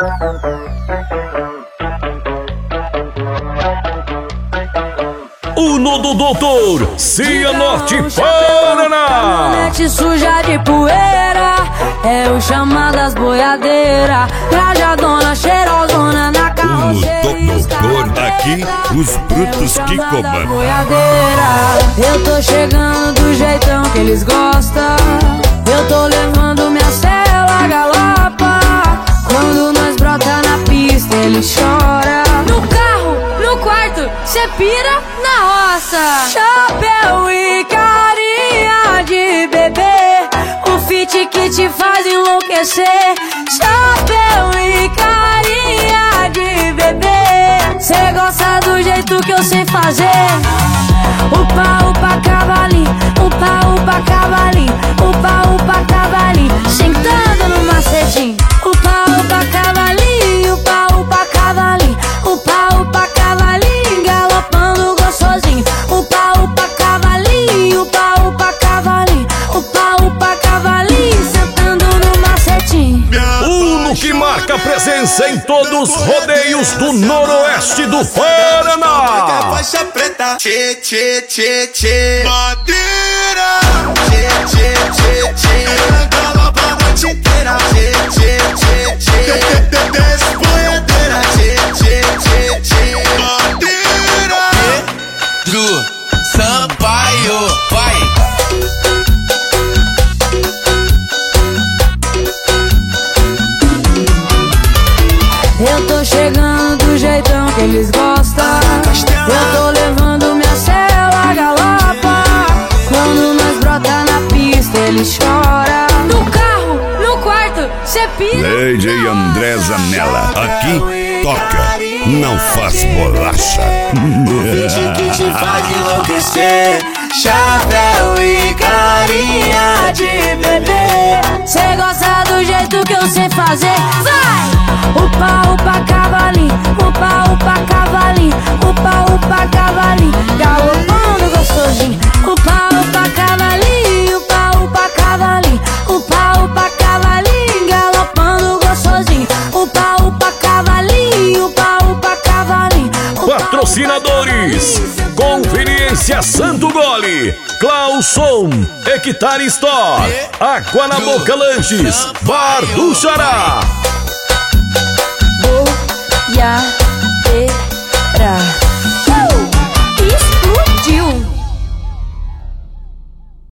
Uno do Doutor, Cianorte, Paraná. Mete suja de poeira, é o chamar das boiadeiras. Trajadona, cheirosona na carroceria. Uno do Doutor, aqui os brutos que comandam. Eu tô chegando do jeitão que eles gostam. Eu tô levando minha cela galopa. Quando nós brota na pista, eles choram. No carro, no quarto, cê pira na roça. Chapéu e carinha de bebê, o fit que te faz enlouquecer. Chapéu e carinha de bebê, cê gosta do jeito que eu sei fazer. Upa, upa, cavalinho, upa, upa, cavalinho, upa, upa, cavalinho, sentando no macetinho. Upa, upa, cavalinho, upa, upa, cavalinho, upa, upa, cavalinho, galopando gostosinho. Upa, upa, cavalinho, upa, upa, cavalinho, upa, upa, cavalinho, sentando no macetinho. Uno que marca presença em todos os rodeios do noroeste do Paraná. Faixa preta, tchê, tchê, tchê, tchê. Madeira, tchê, tchê, tchê, tchê. Galopa a noite inteira, tchê, tchê, tchê, tchê. Despoedeira, tchê, tchê, tchê, tchê. Madeira, Pedro Sampaio, vai. Eu tô chegando do jeitão que eles gostam. Eu tô levando minha cela galopa. Quando nós brota na pista, eles choram. No carro, no quarto, cê pira. DJ André Zanella, aqui toca, não faz bolacha. finge que te faz enlouquecer. Chapéu e carinha de bebê, cê gosta do jeito que eu sei fazer. Vai! Upa, upa, cavalinho, upa, upa, cavalinho, upa, upa, cavalinho, galopando gostosinho. Upa, upa, cavalinho, upa, upa, cavalinho, upa, upa, cavalinho, galopando gostosinho. Upa, upa, cavalinho, upa, upa, cavalinho. Patrocinadores: Conveniência Santo Gole, Clauson, Hectare Store, Água na Boca Lanches, Bar do Xará. Boiadeira.